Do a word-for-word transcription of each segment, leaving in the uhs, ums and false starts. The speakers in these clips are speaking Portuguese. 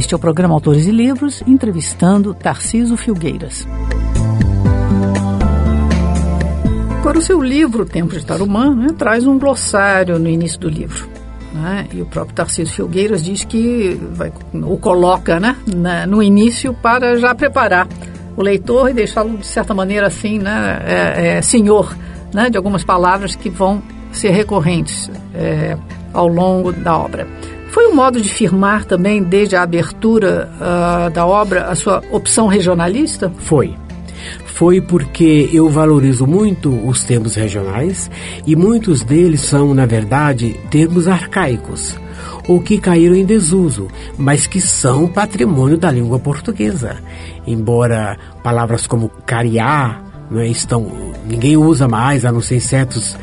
Este é o programa Autores e Livros, entrevistando Tarcísio Filgueiras. Agora, o seu livro, Tempo de Tarumã, né, traz um glossário no início do livro. Né? E o próprio Tarcísio Filgueiras diz que vai, o coloca, né, na, no início para já preparar o leitor e deixá-lo, de certa maneira, assim, né, é, é, senhor, né, de algumas palavras que vão ser recorrentes é, ao longo da obra. Foi um modo de firmar também, desde a abertura uh, da obra, a sua opção regionalista? Foi. Foi porque eu valorizo muito os termos regionais e muitos deles são, na verdade, termos arcaicos, ou que caíram em desuso, mas que são patrimônio da língua portuguesa. Embora palavras como cariá, né, estão, ninguém usa mais, a não ser em certos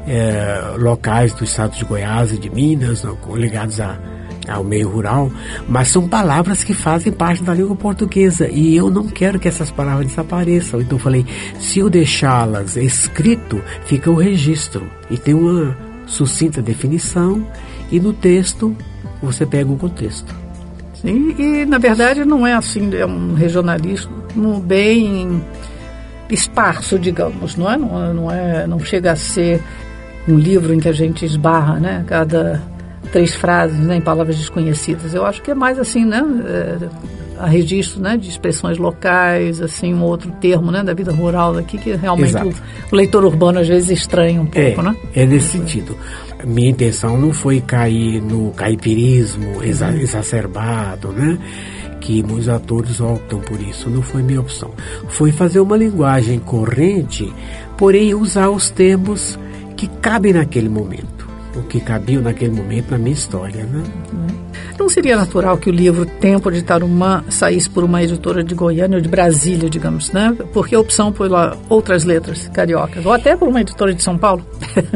é, locais do estado de Goiás e de Minas, não, ligados a ao meio rural, mas são palavras que fazem parte da língua portuguesa e eu não quero que essas palavras desapareçam. Então eu falei, se eu deixá-las escrito, fica o registro e tem uma sucinta definição e no texto você pega o contexto. Sim, e na verdade não é assim, é um regionalismo bem esparso, digamos, não é? Não, não é, não chega a ser um livro em que a gente esbarra, né? Cada três frases, né, em palavras desconhecidas. Eu acho que é mais assim, né, é, a registro, né, de expressões locais, assim, um outro termo, né, da vida rural daqui, que realmente o, o leitor urbano às vezes estranha um pouco, é, né? É nesse sentido. Minha intenção não foi cair no caipirismo exa- uhum. exacerbado, né, que muitos atores optam por isso. Não foi minha opção. Foi fazer uma linguagem corrente, porém usar os termos que cabem naquele momento. O que cabia naquele momento na minha história, né? Não seria natural que o livro Tempo de Tarumã saísse por uma editora de Goiânia ou de Brasília, digamos, né? Porque a opção por lá, outras letras cariocas, ou até por uma editora de São Paulo,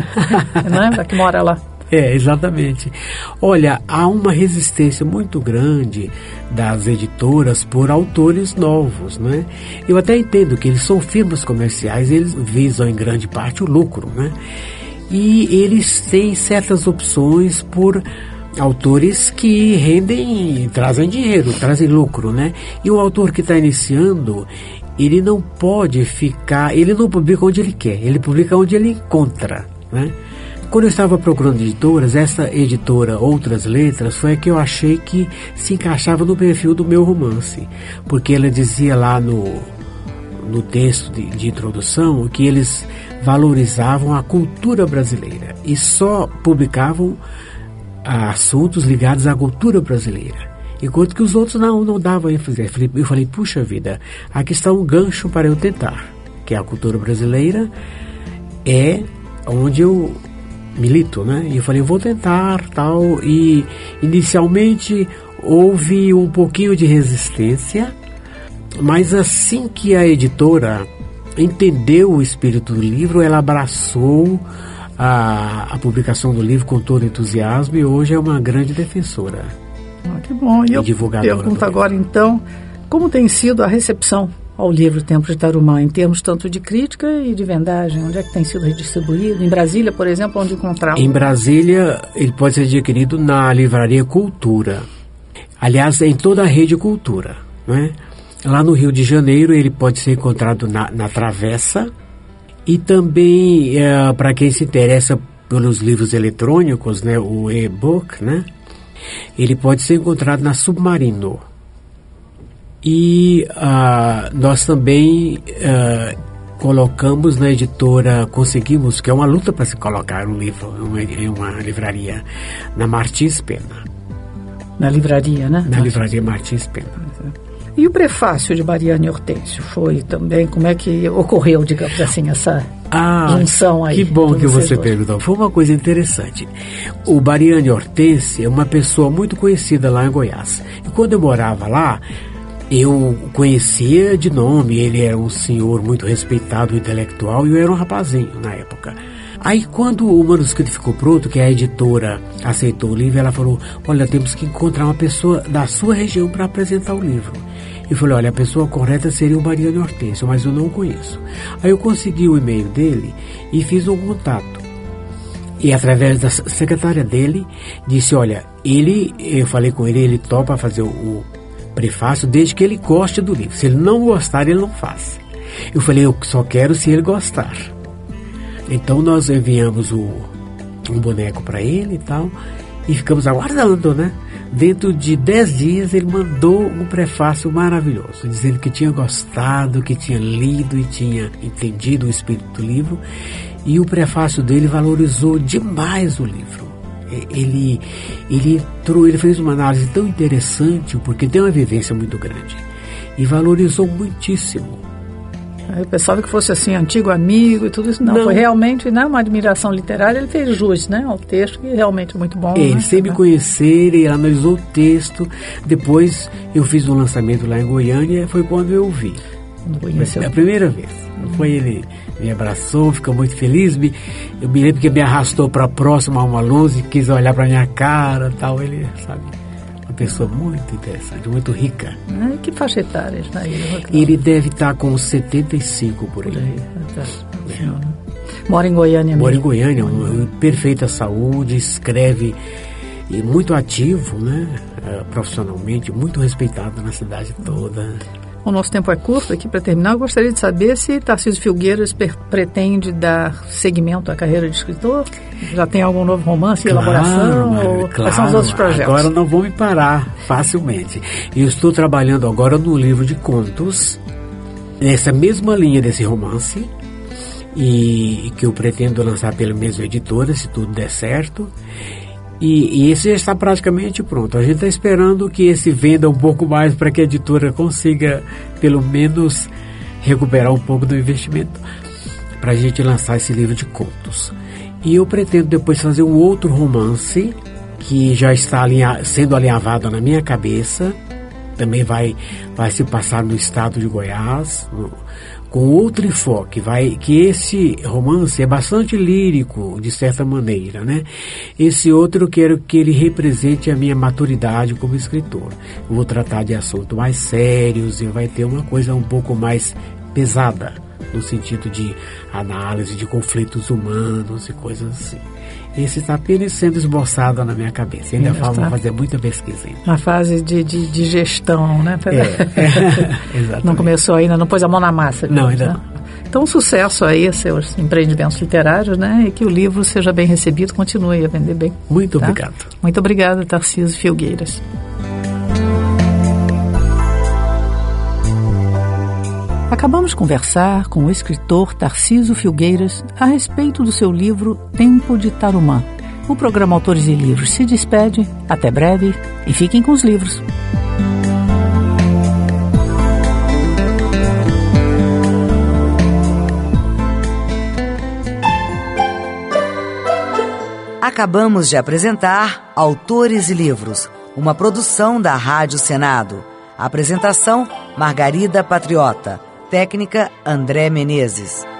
né? Da que mora lá. É, exatamente. Olha, há uma resistência muito grande das editoras por autores novos, né? Eu até entendo que eles são firmas comerciais, eles visam em grande parte o lucro, né? E eles têm certas opções por autores que rendem, trazem dinheiro, trazem lucro, né? E o autor que está iniciando, ele não pode ficar, ele não publica onde ele quer, ele publica onde ele encontra, né? Quando eu estava procurando editoras, essa editora Outras Letras foi a que eu achei que se encaixava no perfil do meu romance, porque ela dizia lá no, no texto de, de introdução que eles valorizavam a cultura brasileira e só publicavam ah, assuntos ligados à cultura brasileira, enquanto que os outros não, não davam ênfase. Eu falei, eu falei, puxa vida, aqui está um gancho para eu tentar, que a cultura brasileira é onde eu milito, né? E eu falei, eu vou tentar, tal, e inicialmente houve um pouquinho de resistência, mas assim que a editora entendeu o espírito do livro, ela abraçou a, a publicação do livro com todo entusiasmo e hoje é uma grande defensora. Ah, que bom. E eu pergunto agora, então, como tem sido a recepção ao livro Tempo de Tarumã, em termos tanto de crítica e de vendagem? Onde é que tem sido redistribuído? Em Brasília, por exemplo, onde encontrá-lo? Em Brasília, ele pode ser adquirido na Livraria Cultura. Aliás, em toda a rede Cultura, não é? Lá no Rio de Janeiro ele pode ser encontrado na, na Travessa e também é, para quem se interessa pelos livros eletrônicos, né, o e-book, né, ele pode ser encontrado na Submarino. E uh, nós também uh, colocamos na editora, conseguimos, que é uma luta para se colocar um livro em uma, uma livraria, na Martins Pena. Na livraria, né? Na livraria Martins Pena. E o prefácio de Mariane Hortêncio foi também, como é que ocorreu, digamos assim, essa ah, junção aí? Que bom que você dois. perguntou. Foi uma coisa interessante. O Mariane Hortêncio é uma pessoa muito conhecida lá em Goiás. E quando eu morava lá, eu conhecia de nome, ele era um senhor muito respeitado, intelectual, e eu era um rapazinho na época. Aí quando o manuscrito ficou pronto, que a editora aceitou o livro, ela falou, olha, temos que encontrar uma pessoa da sua região para apresentar o livro. Eu falei, olha, a pessoa correta seria o Mariane Hortêncio, mas eu não o conheço. Aí eu consegui o e-mail dele e fiz um contato. E através da secretária dele, disse, olha, ele, eu falei com ele, ele topa fazer o, prefácio desde que ele goste do livro. Se ele não gostar, ele não faz. Eu falei, eu só quero se ele gostar. Então nós enviamos o, um boneco para ele e tal, e ficamos aguardando, né? Dentro de dez dias ele mandou um prefácio maravilhoso, dizendo que tinha gostado, que tinha lido e tinha entendido o espírito do livro. E o prefácio dele valorizou demais o livro. Ele, ele, entrou, ele fez uma análise tão interessante, porque tem uma vivência muito grande. E valorizou muitíssimo. Eu pensava que fosse assim, antigo amigo e tudo isso. Não, não. Foi realmente, né, uma admiração literária. Ele fez jus, né, ao texto, que é realmente muito bom. Ele, né? Sem me conhecer, ele analisou o texto. Depois eu fiz um lançamento lá em Goiânia, foi quando eu vi. Foi a primeira vez. Foi ele me abraçou, ficou muito feliz. Me, eu me lembro que me arrastou para próximo a uma luz e quis olhar para minha cara, tal. Ele, sabe, uma pessoa muito interessante, muito rica. Ah, que faixa etária está ele? Ele deve estar com setenta e cinco por aí. Por aí. Tá. É. Mora em Goiânia mesmo. Mora em Goiânia, um, em perfeita saúde, escreve e muito ativo, né, profissionalmente, muito respeitado na cidade toda. O nosso tempo é curto aqui para terminar. Eu gostaria de saber se Tarcísio Filgueiras per- pretende dar seguimento à carreira de escritor. Já tem algum novo romance em claro, elaboração? Mas, ou claro, quais são os outros projetos? Agora não vou me parar facilmente. Eu estou trabalhando agora no livro de contos, nessa mesma linha desse romance, e que eu pretendo lançar pela mesma editora, se tudo der certo. E, e esse já está praticamente pronto. A gente está esperando que esse venda um pouco mais para que a editora consiga, pelo menos, recuperar um pouco do investimento para a gente lançar esse livro de contos. E eu pretendo depois fazer um outro romance que já está alinha, sendo alinhavado na minha cabeça. Também vai, vai se passar no estado de Goiás, no, com outro enfoque, vai, que esse romance é bastante lírico, de certa maneira, né? Esse outro eu quero que ele represente a minha maturidade como escritor. Eu vou tratar de assuntos mais sérios e vai ter uma coisa um pouco mais pesada, no sentido de análise de conflitos humanos e coisas assim. Esse está apenas sendo esboçado na minha cabeça. Ainda vamos fazer muita pesquisa ainda. Uma fase de, de, de gestão, né? É, é, exatamente. Não começou ainda, não pôs a mão na massa. Não, ainda né? não. Então, sucesso aí, seus empreendimentos literários, né? E que o livro seja bem recebido, continue a vender bem. Muito tá? obrigado. Muito obrigada, Tarcísio Filgueiras. Acabamos de conversar com o escritor Tarcísio Filgueiras a respeito do seu livro Tempo de Tarumã. O programa Autores e Livros se despede, até breve e fiquem com os livros. Acabamos de apresentar Autores e Livros, uma produção da Rádio Senado. Apresentação, Margarida Patriota. Técnica, André Menezes.